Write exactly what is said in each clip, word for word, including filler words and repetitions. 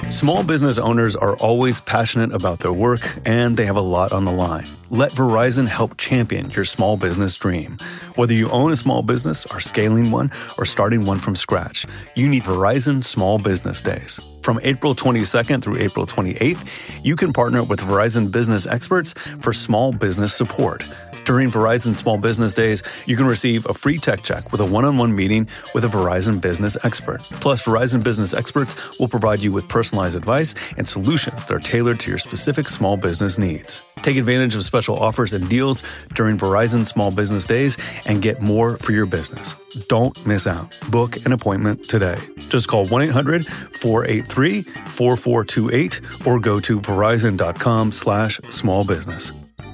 Small business owners are always passionate about their work, and they have a lot on the line. Let Verizon help champion your small business dream. Whether you own a small business, are scaling one, or starting one from scratch, you need Verizon Small Business Days. From April twenty-second through April twenty-eighth, you can partner with Verizon business experts for small business support. During Verizon Small Business Days, you can receive a free tech check with a one-on-one meeting with a Verizon business expert. Plus, Verizon business experts will provide you with personalized advice and solutions that are tailored to your specific small business needs. Take advantage of special offers and deals during Verizon Small Business Days and get more for your business. Don't miss out. Book an appointment today. Just call one eight hundred four eight three four four two eight or go to verizon.com slash small business.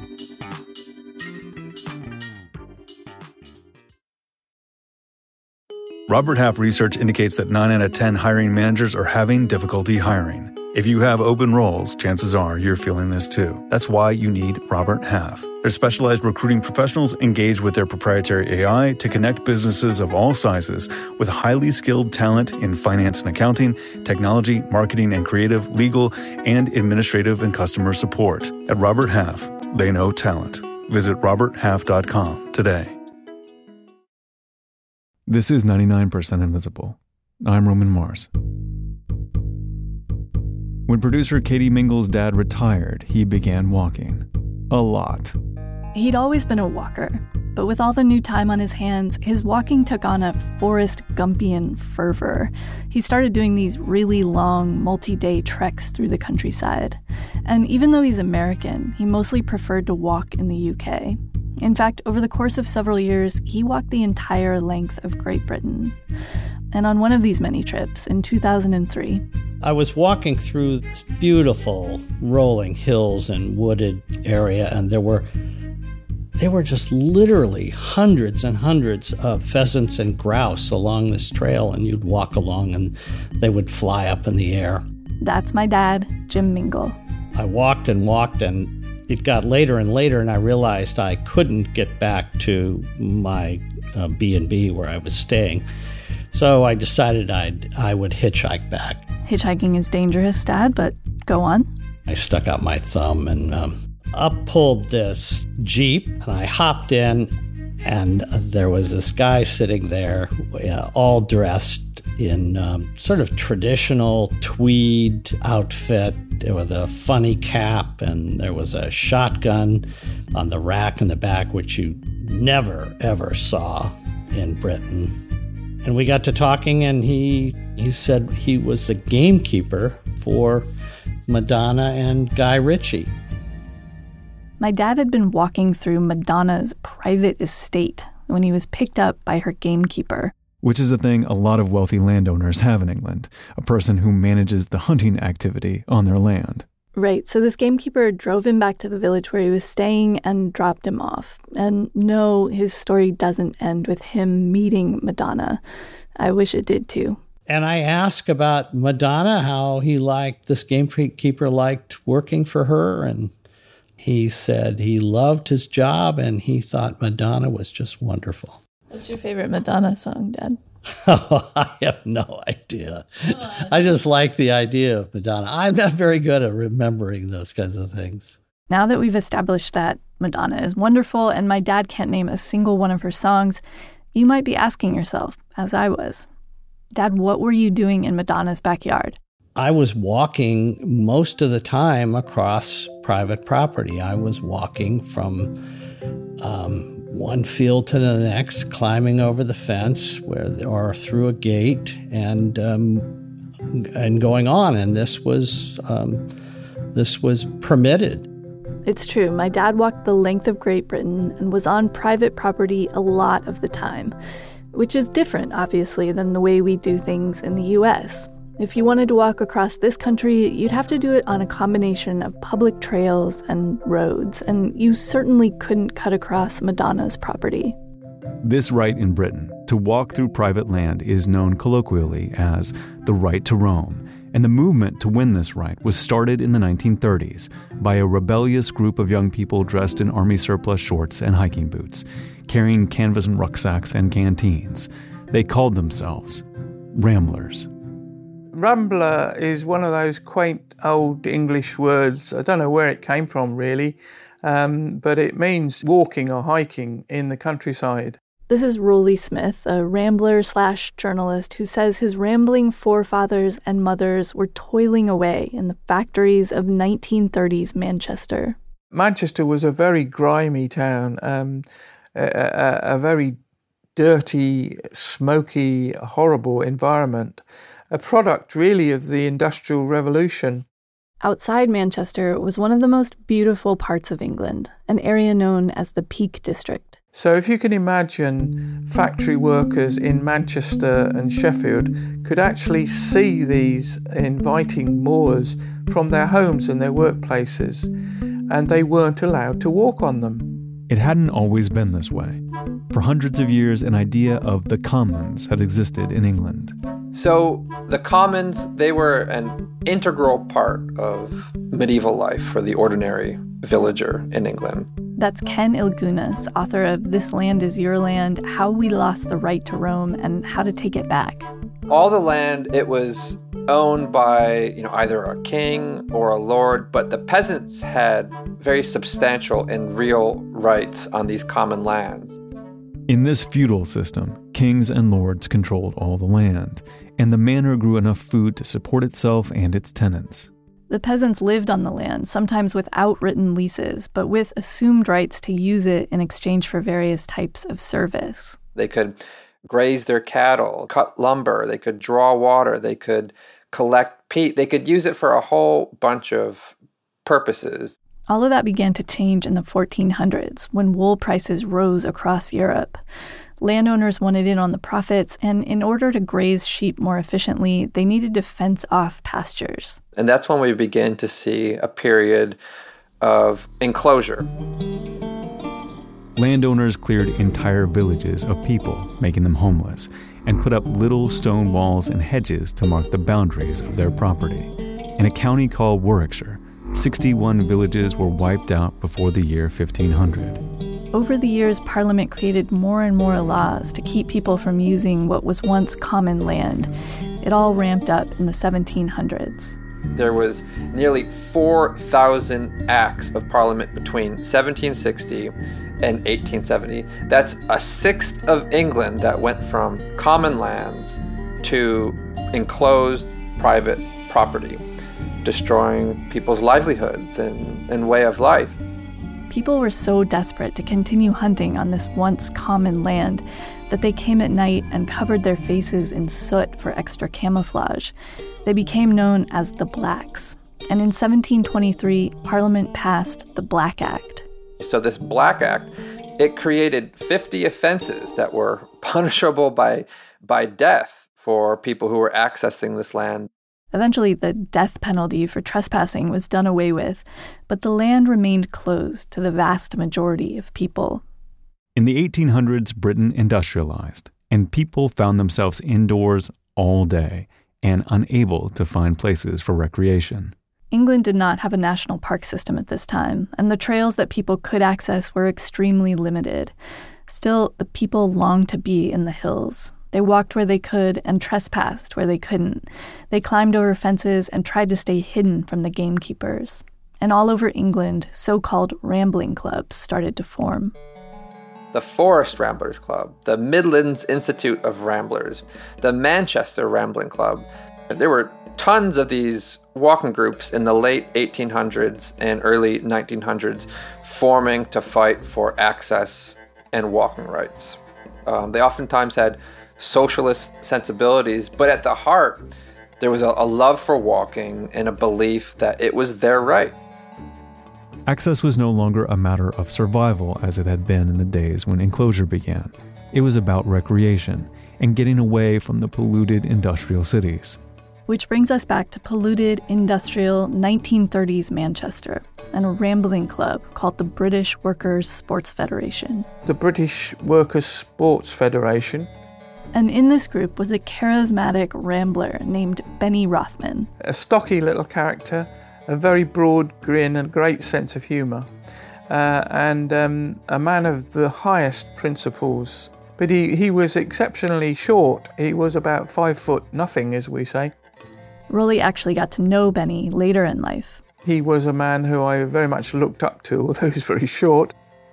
Robert Half research indicates that nine out of ten hiring managers are having difficulty hiring. If you have open roles, chances are you're feeling this too. That's why you need Robert Half. Their specialized recruiting professionals engage with their proprietary A I to connect businesses of all sizes with highly skilled talent in finance and accounting, technology, marketing and creative, legal, and administrative and customer support. At Robert Half, they know talent. Visit robert half dot com today. This is ninety-nine percent Invisible. I'm Roman Mars. When producer Katie Mingle's dad retired, he began walking. A lot. He'd always been a walker, but with all the new time on his hands, his walking took on a Forrest Gumpian fervor. He started doing these really long, multi-day treks through the countryside. And even though he's American, he mostly preferred to walk in the U K. In fact, over the course of several years, he walked the entire length of Great Britain. And on one of these many trips, in two thousand three, I was walking through this beautiful rolling hills and wooded area, and there were there were just literally hundreds and hundreds of pheasants and grouse along this trail, and you'd walk along and they would fly up in the air. That's my dad, Jim Mingle. I walked and walked, and it got later and later, and I realized I couldn't get back to my uh, B and B where I was staying. So I decided I'd, I would hitchhike back. Hitchhiking is dangerous, Dad, but go on. I stuck out my thumb and um, up pulled this Jeep, and I hopped in, and there was this guy sitting there, uh, all dressed in um, sort of traditional tweed outfit with a funny cap, and there was a shotgun on the rack in the back, which you never, ever saw in Britain. And we got to talking, and he he said he was the gamekeeper for Madonna and Guy Ritchie. My dad had been walking through Madonna's private estate when he was picked up by her gamekeeper. Which is a thing a lot of wealthy landowners have in England, a person who manages the hunting activity on their land. Right, so this gamekeeper drove him back to the village where he was staying and dropped him off. And no, his story doesn't end with him meeting Madonna. I wish it did too. And I asked about Madonna, how he liked, this gamekeeper liked working for her, and he said he loved his job and he thought Madonna was just wonderful. What's your favorite Madonna song, Dad? Oh, I have no idea. Oh, I just like the idea of Madonna. I'm not very good at remembering those kinds of things. Now that we've established that Madonna is wonderful and my dad can't name a single one of her songs, you might be asking yourself, as I was, Dad, what were you doing in Madonna's backyard? I was walking most of the time across private property. I was walking from um, one field to the next, climbing over the fence where, or through a gate, and um, and going on. And this was um, this was permitted. It's true. My dad walked the length of Great Britain and was on private property a lot of the time, which is different, obviously, than the way we do things in the U S. If you wanted to walk across this country, you'd have to do it on a combination of public trails and roads, and you certainly couldn't cut across Madonna's property. This right in Britain, to walk through private land, is known colloquially as the right to roam, and the movement to win this right was started in the nineteen thirties by a rebellious group of young people dressed in army surplus shorts and hiking boots, carrying canvas and rucksacks and canteens. They called themselves Ramblers. Rambler is one of those quaint old English words. I don't know where it came from really, um, but it means walking or hiking in the countryside. This is Rolly Smith, a rambler slash journalist who says his rambling forefathers and mothers were toiling away in the factories of nineteen thirties Manchester. Manchester was a very grimy town, um, a, a, a very dirty, smoky, horrible environment, a product really of the Industrial Revolution. Outside Manchester was one of the most beautiful parts of England, an area known as the Peak District. So if you can imagine factory workers in Manchester and Sheffield could actually see these inviting moors from their homes and their workplaces, and they weren't allowed to walk on them. It hadn't always been this way. For hundreds of years, an idea of the commons had existed in England. So the commons, they were an integral part of medieval life for the ordinary villager in England. That's Ken Ilgunas, author of This Land is Your Land, How We Lost the Right to Roam and How to Take It Back. All the land, it was owned by, you know, either a king or a lord, but the peasants had very substantial and real rights on these common lands. In this feudal system, kings and lords controlled all the land, and the manor grew enough food to support itself and its tenants. The peasants lived on the land, sometimes without written leases, but with assumed rights to use it in exchange for various types of service. They could graze their cattle, cut lumber, they could draw water, they could collect peat, they could use it for a whole bunch of purposes. All of that began to change in the fourteen hundreds when wool prices rose across Europe. Landowners wanted in on the profits, and in order to graze sheep more efficiently, they needed to fence off pastures. And that's when we begin to see a period of enclosure. Landowners cleared entire villages of people, making them homeless, and put up little stone walls and hedges to mark the boundaries of their property. In a county called Warwickshire, sixty-one villages were wiped out before the year fifteen hundred. Over the years, Parliament created more and more laws to keep people from using what was once common land. It all ramped up in the seventeen hundreds. There was nearly four thousand acts of Parliament between seventeen sixty and eighteen seventy. That's a sixth of England that went from common lands to enclosed private property, destroying people's livelihoods and, and way of life. People were so desperate to continue hunting on this once common land that they came at night and covered their faces in soot for extra camouflage. They became known as the Blacks. And in seventeen twenty-three, Parliament passed the Black Act. So this Black Act, it created fifty offenses that were punishable by, by death for people who were accessing this land. Eventually, the death penalty for trespassing was done away with, but the land remained closed to the vast majority of people. In the eighteen hundreds, Britain industrialized, and people found themselves indoors all day and unable to find places for recreation. England did not have a national park system at this time, and the trails that people could access were extremely limited. Still, the people longed to be in the hills. They walked where they could and trespassed where they couldn't. They climbed over fences and tried to stay hidden from the gamekeepers. And all over England, so-called rambling clubs started to form. The Forest Ramblers Club, the Midlands Institute of Ramblers, the Manchester Rambling Club. There were tons of these walking groups in the late eighteen hundreds and early nineteen hundreds forming to fight for access and walking rights. Um, they oftentimes had socialist sensibilities, but at the heart, there was a, a love for walking and a belief that it was their right. Access was no longer a matter of survival as it had been in the days when enclosure began. It was about recreation and getting away from the polluted industrial cities. Which brings us back to polluted, industrial nineteen thirties Manchester and a rambling club called the British Workers' Sports Federation. The British Workers' Sports Federation. And in this group was a charismatic rambler named Benny Rothman. A stocky little character, a very broad grin and great sense of humour, uh, and um, a man of the highest principles. But he, he was exceptionally short. He was about five foot nothing, as we say. Roly actually got to know Benny later in life. He was a man who I very much looked up to, although he was very short.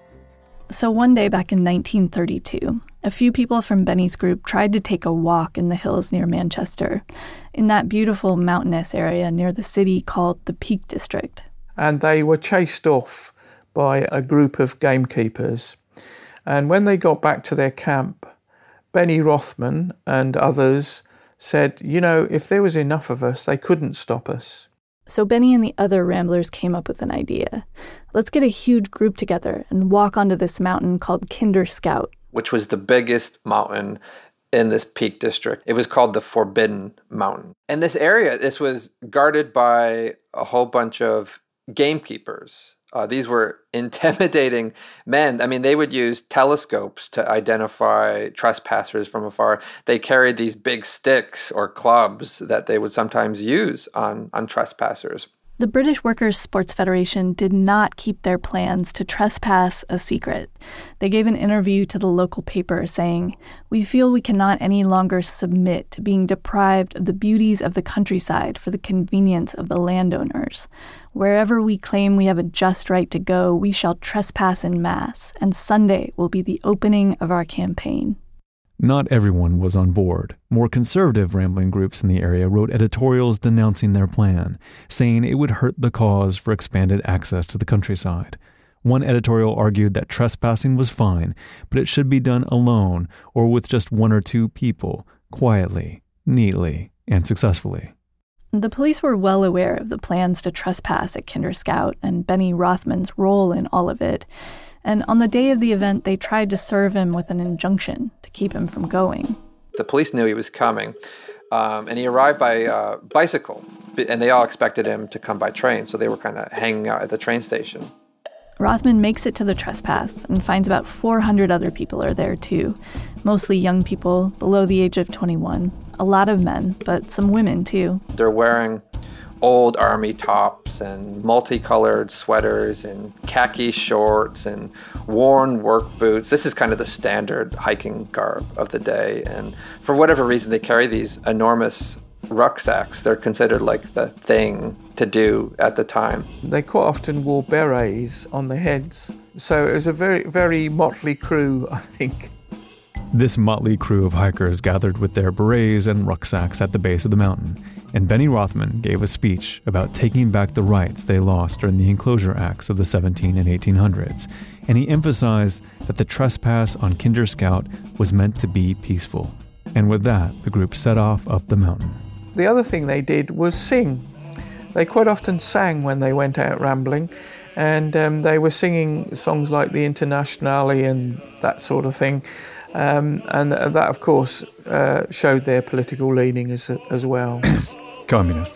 So one day back in nineteen thirty-two, a few people from Benny's group tried to take a walk in the hills near Manchester, in that beautiful mountainous area near the city called the Peak District. And they were chased off by a group of gamekeepers. And when they got back to their camp, Benny Rothman and others said, you know, if there was enough of us, they couldn't stop us. So Benny and the other ramblers came up with an idea. Let's get a huge group together and walk onto this mountain called Kinder Scout, which was the biggest mountain in this Peak District. It was called the Forbidden Mountain. And this area, this was guarded by a whole bunch of gamekeepers. Uh, these were intimidating men. I mean, they would use telescopes to identify trespassers from afar. They carried these big sticks or clubs that they would sometimes use on, on trespassers. The British Workers' Sports Federation did not keep their plans to trespass a secret. They gave an interview to the local paper saying, "We feel we cannot any longer submit to being deprived of the beauties of the countryside for the convenience of the landowners. Wherever we claim we have a just right to go, we shall trespass in mass, and Sunday will be the opening of our campaign." Not everyone was on board. More conservative rambling groups in the area wrote editorials denouncing their plan, saying it would hurt the cause for expanded access to the countryside. One editorial argued that trespassing was fine, but it should be done alone or with just one or two people, quietly, neatly, and successfully. The police were well aware of the plans to trespass at Kinder Scout and Benny Rothman's role in all of it. And on the day of the event, they tried to serve him with an injunction to keep him from going. The police knew he was coming, um, and he arrived by uh, bicycle, and they all expected him to come by train, so they were kind of hanging out at the train station. Rothman makes it to the trespass and finds about four hundred other people are there too, mostly young people below the age of twenty-one, a lot of men, but some women too. They're wearing old army tops and multicolored sweaters and khaki shorts and worn work boots. This is kind of the standard hiking garb of the day. And for whatever reason, they carry these enormous rucksacks. They're considered like the thing to do at the time. They quite often wore berets on their heads. So it was a very, very motley crew, I think. This motley crew of hikers gathered with their berets and rucksacks at the base of the mountain, and Benny Rothman gave a speech about taking back the rights they lost during the Enclosure Acts of the seventeen and eighteen hundreds, and he emphasized that the trespass on Kinder Scout was meant to be peaceful. And with that, the group set off up the mountain. The other thing they did was sing. They quite often sang when they went out rambling, and um, they were singing songs like the Internationale and that sort of thing. Um, and that, of course, uh, showed their political leaning as, as well. Communist.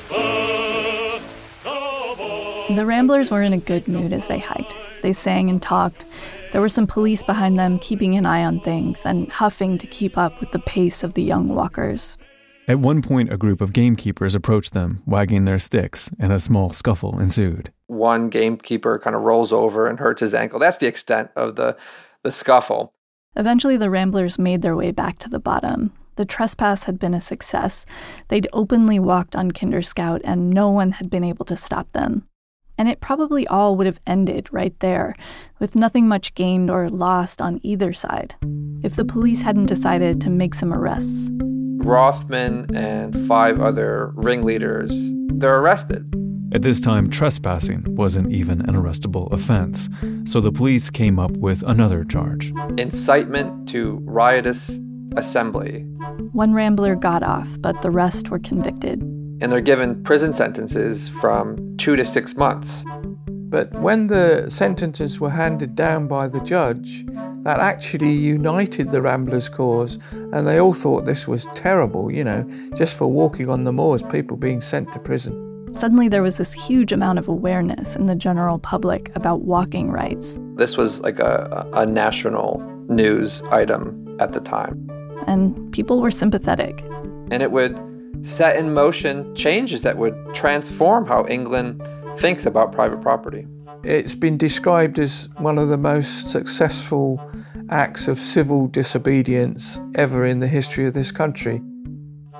The ramblers were in a good mood as they hiked. They sang and talked. There were some police behind them keeping an eye on things and huffing to keep up with the pace of the young walkers. At one point, a group of gamekeepers approached them, wagging their sticks, and a small scuffle ensued. One gamekeeper kind of rolls over and hurts his ankle. That's the extent of the, the scuffle. Eventually, the ramblers made their way back to the bottom. The trespass had been a success. They'd openly walked on Kinder Scout, and no one had been able to stop them. And it probably all would have ended right there, with nothing much gained or lost on either side, if the police hadn't decided to make some arrests. Rothman and five other ringleaders, they're arrested. At this time, trespassing wasn't even an arrestable offense, so the police came up with another charge. Incitement to riotous assembly. One rambler got off, but the rest were convicted. And they're given prison sentences from two to six months. But when the sentences were handed down by the judge, that actually united the Ramblers' cause, and they all thought this was terrible, you know, just for walking on the moors, people being sent to prison. Suddenly there was this huge amount of awareness in the general public about walking rights. This was like a, a national news item at the time. And people were sympathetic. And it would set in motion changes that would transform how England thinks about private property. It's been described as one of the most successful acts of civil disobedience ever in the history of this country.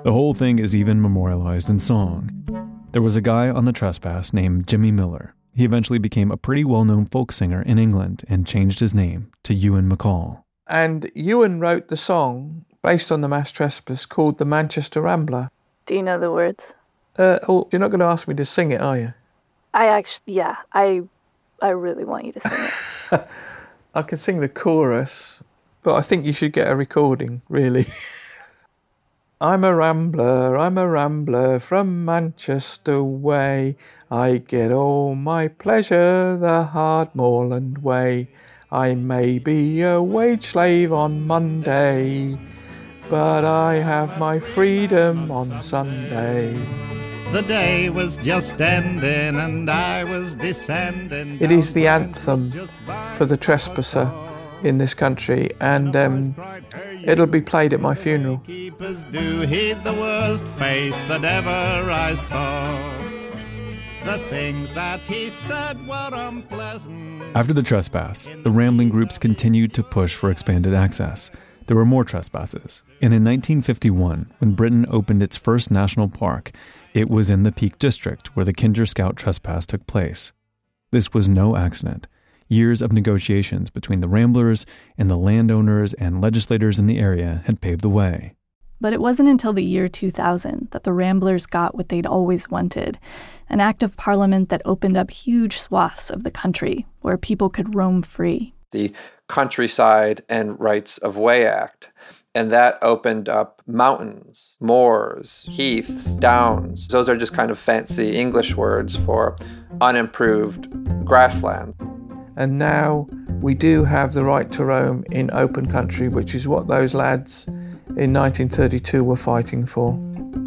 The whole thing is even memorialized in song. There was a guy on the trespass named Jimmy Miller. He eventually became a pretty well-known folk singer in England and changed his name to Ewan MacColl. And Ewan wrote the song based on the mass trespass called The Manchester Rambler. Do you know the words? Uh, oh, you're not going to ask me to sing it, are you? I actually, yeah, I I really want you to sing it. I can sing the chorus, but I think you should get a recording, really. I'm a rambler, I'm a rambler from Manchester way. I get all my pleasure the hard moorland way. I may be a wage slave on Monday, but I have my freedom on Sunday. The day was just ending and I was descending. It is the anthem for the trespasser in this country, and um, it'll be played at my funeral. Keepers do heed the worst face that ever I saw. The things that he said were unpleasant. After the trespass, the rambling groups continued to push for expanded access. There were more trespasses, and in nineteen fifty-one, when Britain opened its first national park, it was in the Peak District where the Kinder Scout trespass took place. This was no accident. Years of negotiations between the ramblers and the landowners and legislators in the area had paved the way. But it wasn't until the year two thousand that the ramblers got what they'd always wanted, an act of parliament that opened up huge swaths of the country where people could roam free. The Countryside and Rights of Way Act. And that opened up mountains, moors, heaths, downs. Those are just kind of fancy English words for unimproved grassland. And now we do have the right to roam in open country, which is what those lads in nineteen thirty-two were fighting for.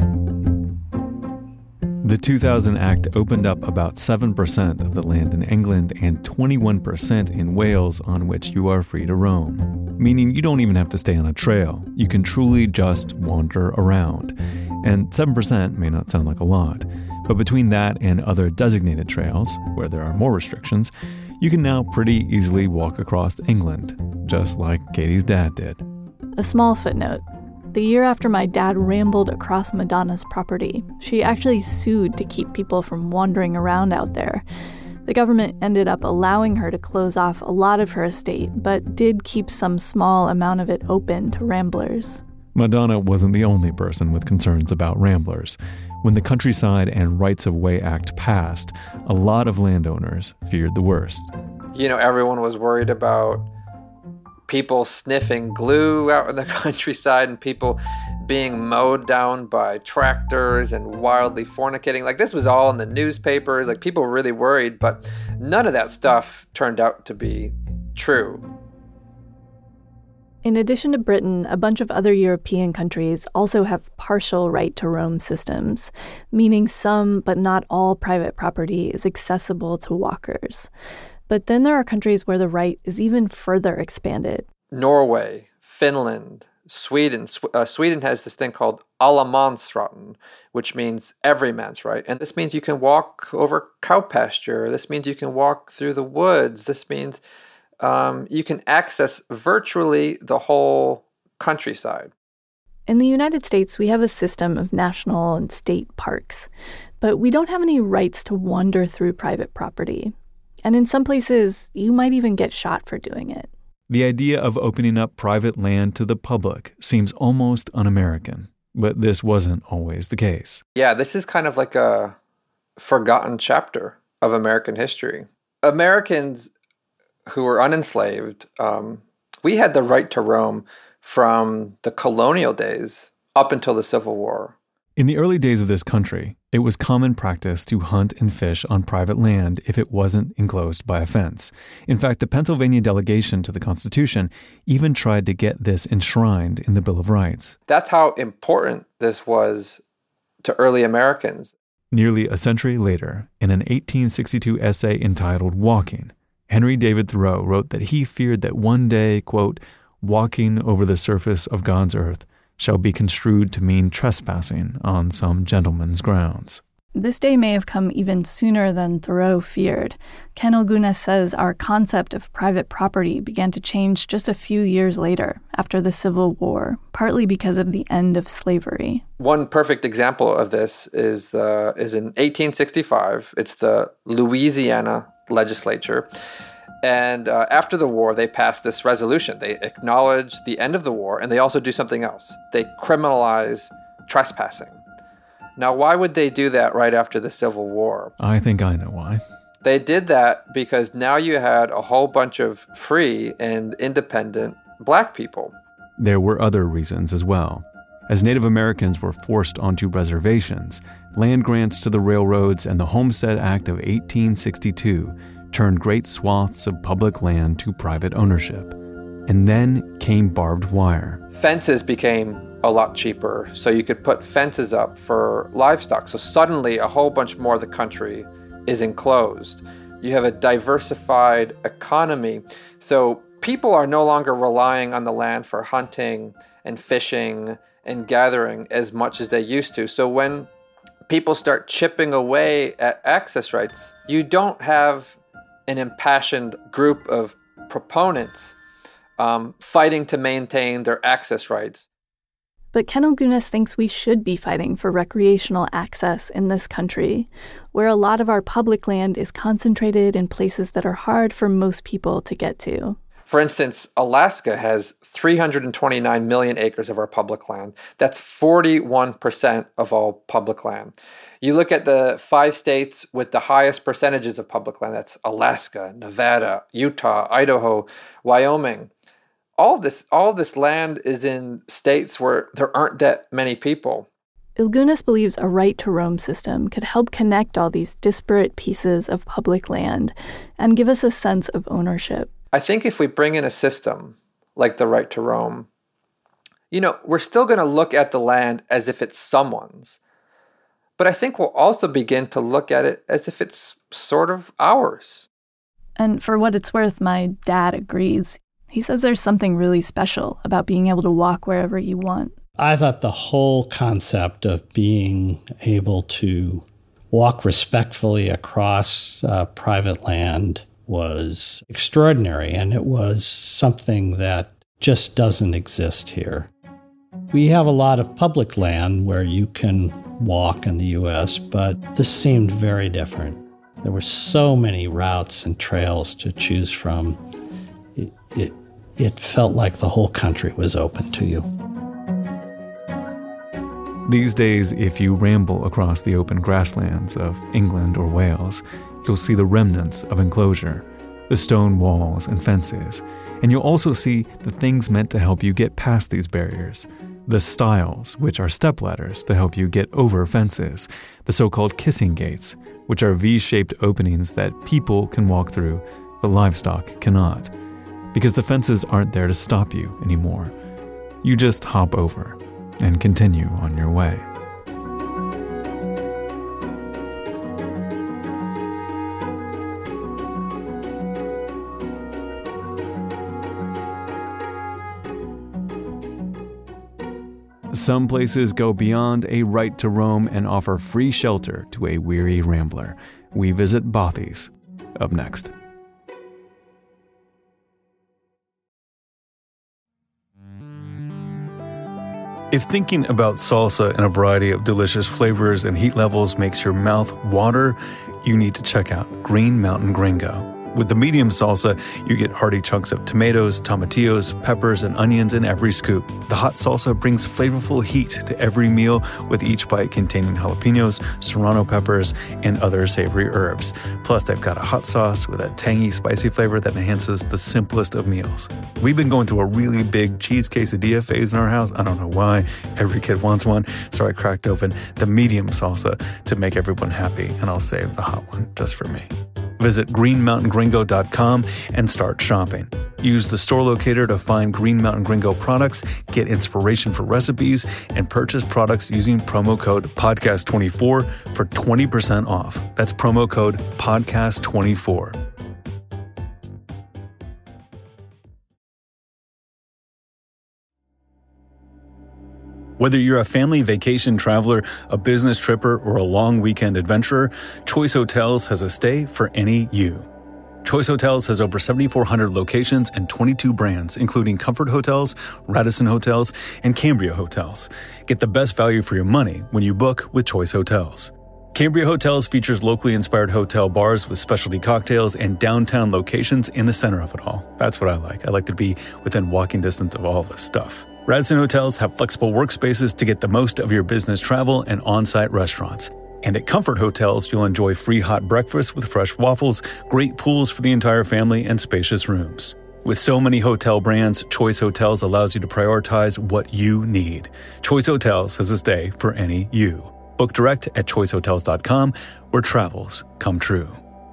The two thousand Act opened up about seven percent of the land in England and twenty-one percent in Wales on which you are free to roam, meaning you don't even have to stay on a trail. You can truly just wander around. And seven percent may not sound like a lot, but between that and other designated trails, where there are more restrictions, you can now pretty easily walk across England, just like Katie's dad did. A small footnote. The year after my dad rambled across Madonna's property, she actually sued to keep people from wandering around out there. The government ended up allowing her to close off a lot of her estate, but did keep some small amount of it open to ramblers. Madonna wasn't the only person with concerns about ramblers. When the Countryside and Rights of Way Act passed, a lot of landowners feared the worst. You know, everyone was worried about people sniffing glue out in the countryside and people being mowed down by tractors and wildly fornicating. Like, this was all in the newspapers. Like, people were really worried, but none of that stuff turned out to be true. In addition to Britain, a bunch of other European countries also have partial right to roam systems, meaning some but not all private property is accessible to walkers. But then there are countries where the right is even further expanded. Norway, Finland, Sweden. Uh, Sweden has this thing called allemansrätten, which means every man's right. And this means you can walk over cow pasture. This means you can walk through the woods. This means um, you can access virtually the whole countryside. In the United States, we have a system of national and state parks, but we don't have any rights to wander through private property. And in some places, you might even get shot for doing it. The idea of opening up private land to the public seems almost un-American, but this wasn't always the case. Yeah, this is kind of like a forgotten chapter of American history. Americans who were unenslaved, um, we had the right to roam from the colonial days up until the Civil War. In the early days of this country, it was common practice to hunt and fish on private land if it wasn't enclosed by a fence. In fact, the Pennsylvania delegation to the Constitution even tried to get this enshrined in the Bill of Rights. That's how important this was to early Americans. Nearly a century later, in an eighteen sixty-two essay entitled Walking, Henry David Thoreau wrote that he feared that one day, quote, walking over the surface of God's earth shall be construed to mean trespassing on some gentleman's grounds. This day may have come even sooner than Thoreau feared. Ken Illgunas says our concept of private property began to change just a few years later, after the Civil War, partly because of the end of slavery. One perfect example of this is the is in eighteen sixty-five. It's the Louisiana legislature. And uh, after the war, they passed this resolution. They acknowledge the end of the war, and they also do something else. They criminalize trespassing. Now, why would they do that right after the Civil War? I think I know why. They did that because now you had a whole bunch of free and independent black people. There were other reasons as well. As Native Americans were forced onto reservations, land grants to the railroads and the Homestead Act of eighteen sixty-two turned great swaths of public land to private ownership. And then came barbed wire. Fences became a lot cheaper, so you could put fences up for livestock. So suddenly a whole bunch more of the country is enclosed. You have a diversified economy. So people are no longer relying on the land for hunting and fishing and gathering as much as they used to. So when people start chipping away at access rights, you don't have an impassioned group of proponents um, fighting to maintain their access rights. But Ken Illgunas thinks we should be fighting for recreational access in this country, where a lot of our public land is concentrated in places that are hard for most people to get to. For instance, Alaska has three hundred twenty-nine million acres of our public land. That's forty-one percent of all public land. You look at the five states with the highest percentages of public land, that's Alaska, Nevada, Utah, Idaho, Wyoming. All of this, all of this land is in states where there aren't that many people. Illgunas believes a right to roam system could help connect all these disparate pieces of public land and give us a sense of ownership. I think if we bring in a system like the right to roam, you know, we're still going to look at the land as if it's someone's. But I think we'll also begin to look at it as if it's sort of ours. And for what it's worth, my dad agrees. He says there's something really special about being able to walk wherever you want. I thought the whole concept of being able to walk respectfully across uh, private land was extraordinary, and it was something that just doesn't exist here. We have a lot of public land where you can walk in the U S, but this seemed very different. There were so many routes and trails to choose from. It, it, it felt like the whole country was open to you. These days, if you ramble across the open grasslands of England or Wales, you'll see the remnants of enclosure, the stone walls and fences, and you'll also see the things meant to help you get past these barriers. The stiles, which are stepladders to help you get over fences, the so-called kissing gates, which are V-shaped openings that people can walk through, but livestock cannot. Because the fences aren't there to stop you anymore. You just hop over and continue on your way. Some places go beyond a right to roam and offer free shelter to a weary rambler. We visit Bothy's up next. If thinking about salsa and a variety of delicious flavors and heat levels makes your mouth water, you need to check out Green Mountain Gringo. With the medium salsa, you get hearty chunks of tomatoes, tomatillos, peppers, and onions in every scoop. The hot salsa brings flavorful heat to every meal, with each bite containing jalapenos, serrano peppers, and other savory herbs. Plus, they've got a hot sauce with a tangy, spicy flavor that enhances the simplest of meals. We've been going through a really big cheese quesadilla phase in our house. I don't know why. Every kid wants one, so I cracked open the medium salsa to make everyone happy, and I'll save the hot one just for me. Visit green mountain gringo dot com and start shopping. Use the store locator to find Green Mountain Gringo products, get inspiration for recipes, and purchase products using promo code podcast twenty-four for twenty percent off. That's promo code podcast twenty-four. Whether you're a family vacation traveler, a business tripper, or a long weekend adventurer, Choice Hotels has a stay for any you. Choice Hotels has over seventy-four hundred locations and twenty-two brands, including Comfort Hotels, Radisson Hotels, and Cambria Hotels. Get the best value for your money when you book with Choice Hotels. Cambria Hotels features locally inspired hotel bars with specialty cocktails and downtown locations in the center of it all. That's what I like. I like to be within walking distance of all this stuff. Radisson Hotels have flexible workspaces to get the most of your business travel and on-site restaurants. And at Comfort Hotels, you'll enjoy free hot breakfast with fresh waffles, great pools for the entire family, and spacious rooms. With so many hotel brands, Choice Hotels allows you to prioritize what you need. Choice Hotels has a stay for any you. Book direct at choice hotels dot com, where travels come true.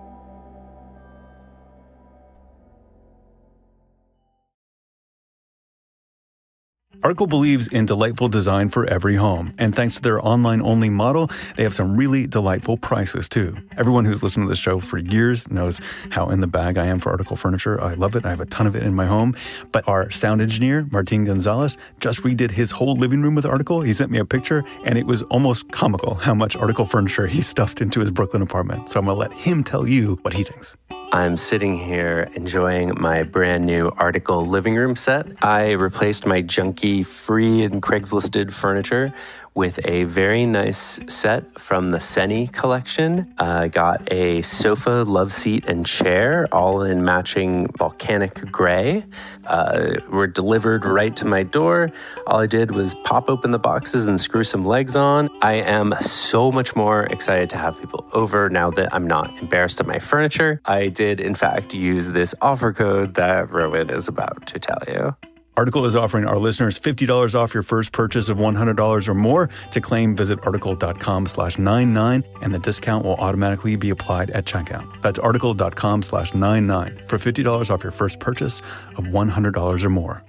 Article believes in delightful design for every home, and thanks to their online-only model, they have some really delightful prices, too. Everyone who's listened to this show for years knows how in the bag I am for Article furniture. I love it. I have a ton of it in my home. But our sound engineer, Martin Gonzalez, just redid his whole living room with Article. He sent me a picture, and it was almost comical how much Article furniture he stuffed into his Brooklyn apartment. So I'm going to let him tell you what he thinks. I'm sitting here enjoying my brand new Article living room set. I replaced my junky free and Craigslisted furniture with a very nice set from the Seni collection. I uh, got a sofa, love seat, and chair, all in matching volcanic gray. Uh, were delivered right to my door. All I did was pop open the boxes and screw some legs on. I am so much more excited to have people over now that I'm not embarrassed of my furniture. I did, in fact, use this offer code that Rowan is about to tell you. Article is offering our listeners fifty dollars off your first purchase of one hundred dollars or more. To claim, visit article.com slash 99, and the discount will automatically be applied at checkout. That's article.com slash 99 for fifty dollars off your first purchase of one hundred dollars or more.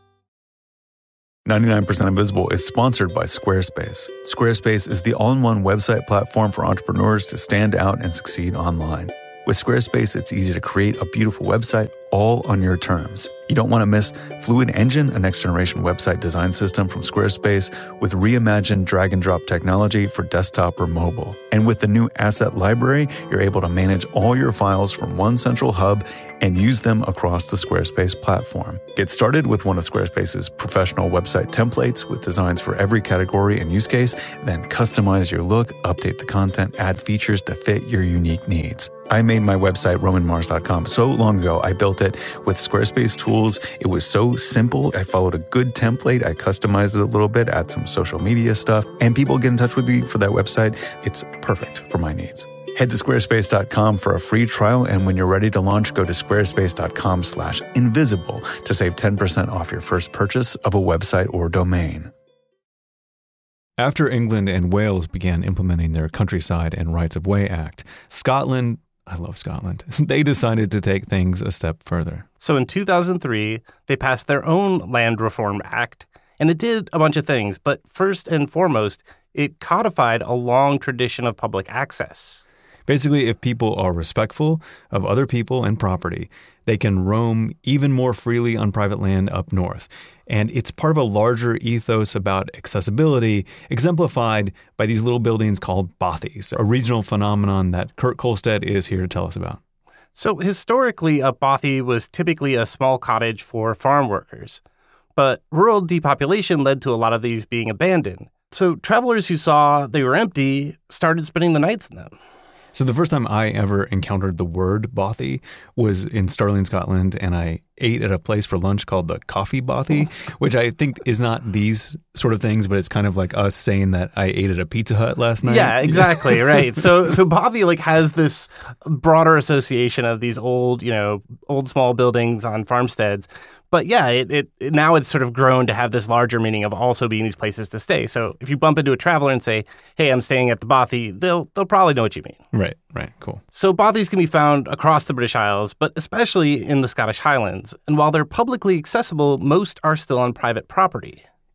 ninety-nine percent Invisible is sponsored by Squarespace. Squarespace is the all-in-one website platform for entrepreneurs to stand out and succeed online. With Squarespace, it's easy to create a beautiful website all on your terms. You don't want to miss Fluid Engine, a next-generation website design system from Squarespace with reimagined drag-and-drop technology for desktop or mobile. And with the new Asset Library, you're able to manage all your files from one central hub and use them across the Squarespace platform. Get started with one of Squarespace's professional website templates with designs for every category and use case, then customize your look, update the content, add features to fit your unique needs. I made my website, roman mars dot com, so long ago. I built it with Squarespace tools. It was so simple. I followed a good template. I customized it a little bit, add some social media stuff, and people get in touch with me for that website. It's perfect for my needs. Head to squarespace dot com for a free trial, and when you're ready to launch, go to squarespace.com slash invisible to save ten percent off your first purchase of a website or domain. After England and Wales began implementing their Countryside and Rights of Way Act, Scotland, I love Scotland, they decided to take things a step further. So in two thousand three, they passed their own Land Reform Act, and it did a bunch of things, but first and foremost, it codified a long tradition of public access. Basically, if people are respectful of other people and property, they can roam even more freely on private land up north. And it's part of a larger ethos about accessibility, exemplified by these little buildings called bothies, a regional phenomenon that Kurt Kolstad is here to tell us about. So historically, a bothy was typically a small cottage for farm workers. But rural depopulation led to a lot of these being abandoned. So travelers who saw they were empty started spending the nights in them. So the first time I ever encountered the word bothy was in Stirling, Scotland, and I ate at a place for lunch called the Coffee Bothy, which I think is not these sort of things, but it's kind of like us saying that I ate at a Pizza Hut last night. Yeah, exactly, right. So so bothy like has this broader association of these old, you know, old small buildings on farmsteads. But yeah, it, it, it now it's sort of grown to have this larger meaning of also being these places to stay. So if you bump into a traveler and say, "Hey, I'm staying at the bothy," they'll they'll probably know what you mean. Right, right, cool. So bothies can be found across the British Isles, but especially in the Scottish Highlands. And while they're publicly accessible, most are still on private property.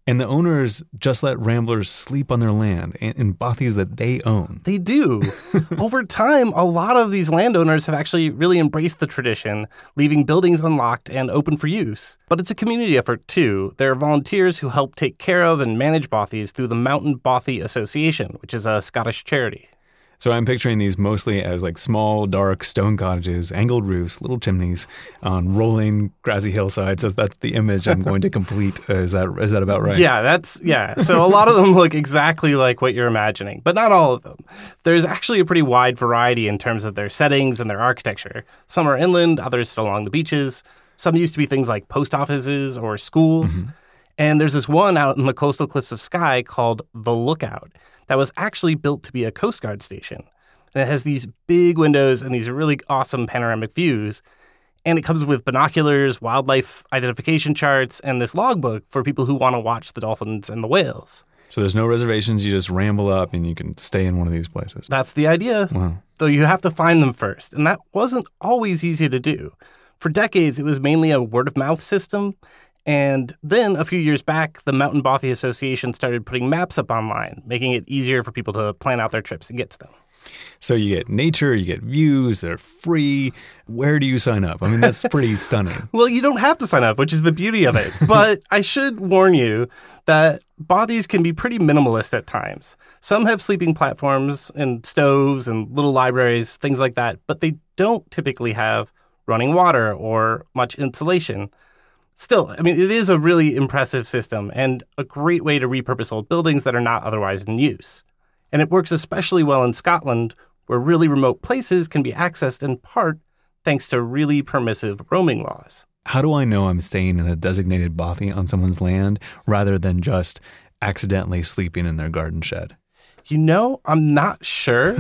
And the owners just let ramblers sleep on their land in, in bothies that they own. They do. Over time, a lot of these landowners have actually really embraced the tradition, leaving buildings unlocked and open for use. But it's a community effort, too. There are volunteers who help take care of and manage bothies through the Mountain Bothy Association, which is a Scottish charity. So I'm picturing these mostly as like small, dark stone cottages, angled roofs, little chimneys on rolling grassy hillsides. So that's the image I'm going to complete. Uh, is that is that about right? Yeah, that's yeah. So a lot of them look exactly like what you're imagining, but not all of them. There's actually a pretty wide variety in terms of their settings and their architecture. Some are inland, others sit along the beaches. Some used to be things like post offices or schools. Mm-hmm. And there's this one out in the coastal cliffs of Skye called The Lookout that was actually built to be a Coast Guard station. And it has these big windows and these really awesome panoramic views. And it comes with binoculars, wildlife identification charts, and this logbook for people who want to watch the dolphins and the whales. So there's no reservations. You just ramble up and you can stay in one of these places. That's the idea. Wow. Though you have to find them first. And that wasn't always easy to do. For decades, it was mainly a word-of-mouth system. And then a few years back, the Mountain Bothy Association started putting maps up online, making it easier for people to plan out their trips and get to them. So you get nature, you get views, they're free. Where do you sign up? I mean, that's pretty stunning. Well, you don't have to sign up, which is the beauty of it. But I should warn you that bothies can be pretty minimalist at times. Some have sleeping platforms and stoves and little libraries, things like that, but they don't typically have running water or much insulation. Still, I mean, it is a really impressive system and a great way to repurpose old buildings that are not otherwise in use. And it works especially well in Scotland, where really remote places can be accessed in part thanks to really permissive roaming laws. How do I know I'm staying in a designated bothy on someone's land rather than just accidentally sleeping in their garden shed? You know, I'm not sure.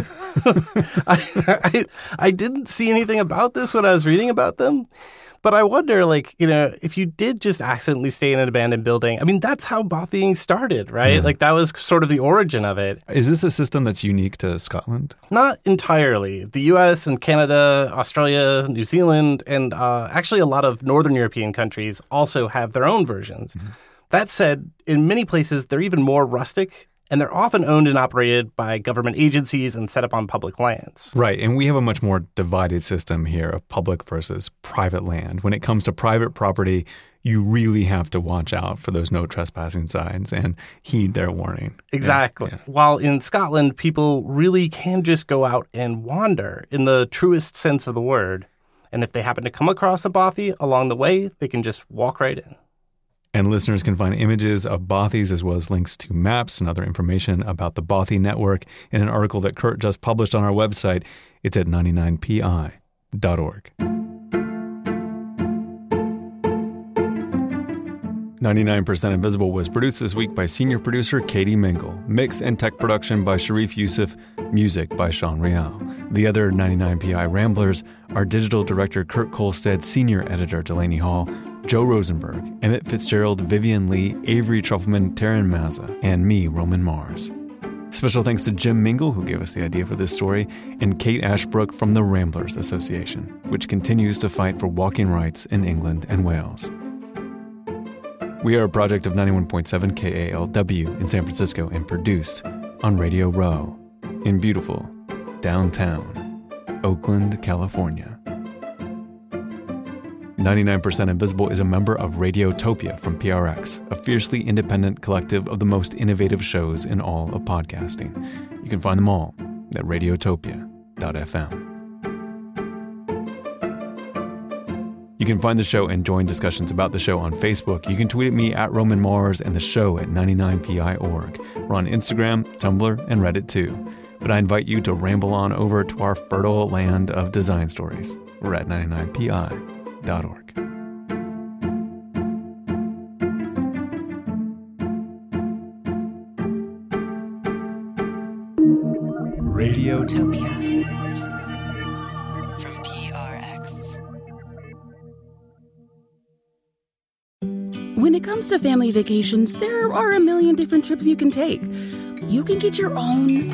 I, I, I didn't see anything about this when I was reading about them. But I wonder, like, you know, if you did just accidentally stay in an abandoned building, I mean, that's how bothying started, right? Yeah. Like, that was sort of the origin of it. Is this a system that's unique to Scotland? Not entirely. The U S and Canada, Australia, New Zealand, and uh, actually a lot of Northern European countries also have their own versions. Mm-hmm. That said, in many places, they're even more rustic. And they're often owned and operated by government agencies and set up on public lands. Right. And we have a much more divided system here of public versus private land. When it comes to private property, you really have to watch out for those no trespassing signs and heed their warning. Exactly. Yeah. While in Scotland, people really can just go out and wander in the truest sense of the word. And if they happen to come across a bothy along the way, they can just walk right in. And listeners can find images of bothies as well as links to maps and other information about the Bothy Network in an article that Kurt just published on our website. It's at ninety-nine P I dot org. ninety-nine percent Invisible was produced this week by senior producer Katie Mingle. Mix and tech production by Sharif Youssef. Music by Sean Real. The other ninety-nine P I Ramblers are digital director Kurt Kolstad, senior editor Delaney Hall, Joe Rosenberg, Emmett Fitzgerald, Vivian Lee, Avery Trufelman, Taryn Mazza, and me, Roman Mars. Special thanks to Jim Mingle, who gave us the idea for this story, and Kate Ashbrook from the Ramblers Association, which continues to fight for walking rights in England and Wales. We are a project of ninety-one point seven K A L W in San Francisco and produced on Radio Row in beautiful downtown Oakland, California. ninety-nine percent Invisible is a member of Radiotopia from P R X, a fiercely independent collective of the most innovative shows in all of podcasting. You can find them all at radiotopia dot f m. You can find the show and join discussions about the show on Facebook. You can tweet at me at Roman Mars and the show at ninety-nine P I dot org. We're on Instagram, Tumblr, and Reddit too. But I invite you to ramble on over to our fertile land of design stories. We're at ninety-nine P I dot org. Radiotopia from P R X. When it comes to family vacations, there are a million different trips you can take. You can get your own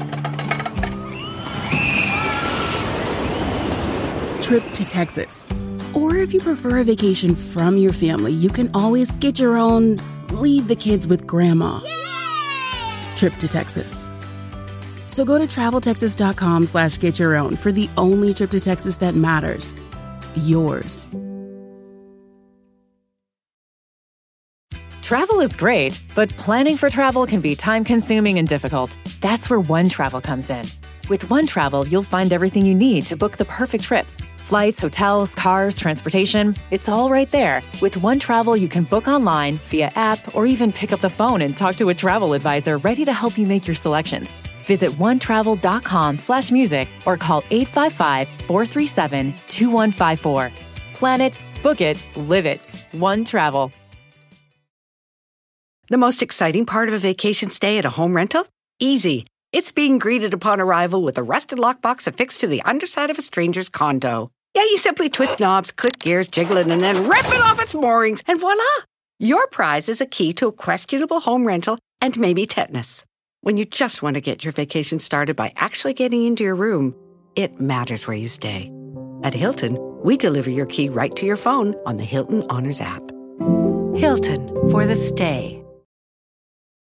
trip to Texas. Or if you prefer a vacation from your family, you can always get your own leave the kids with Grandma. Trip to Texas. So go to traveltexas.com slash get your own for the only trip to Texas that matters. Yours. Travel is great, but planning for travel can be time-consuming and difficult. That's where One Travel comes in. With One Travel, you'll find everything you need to book the perfect trip. Flights, hotels, cars, transportation, it's all right there. With One Travel, you can book online, via app, or even pick up the phone and talk to a travel advisor ready to help you make your selections. Visit onetravel.com slash music or call eight five five, four three seven, two one five four. Plan it, book it, live it. One Travel. The most exciting part of a vacation stay at a home rental? Easy. It's being greeted upon arrival with a rusted lockbox affixed to the underside of a stranger's condo. Yeah, you simply twist knobs, click gears, jiggle it, and then rip it off its moorings, and voila! Your prize is a key to a questionable home rental and maybe tetanus. When you just want to get your vacation started by actually getting into your room, it matters where you stay. At Hilton, we deliver your key right to your phone on the Hilton Honors app. Hilton, for the stay.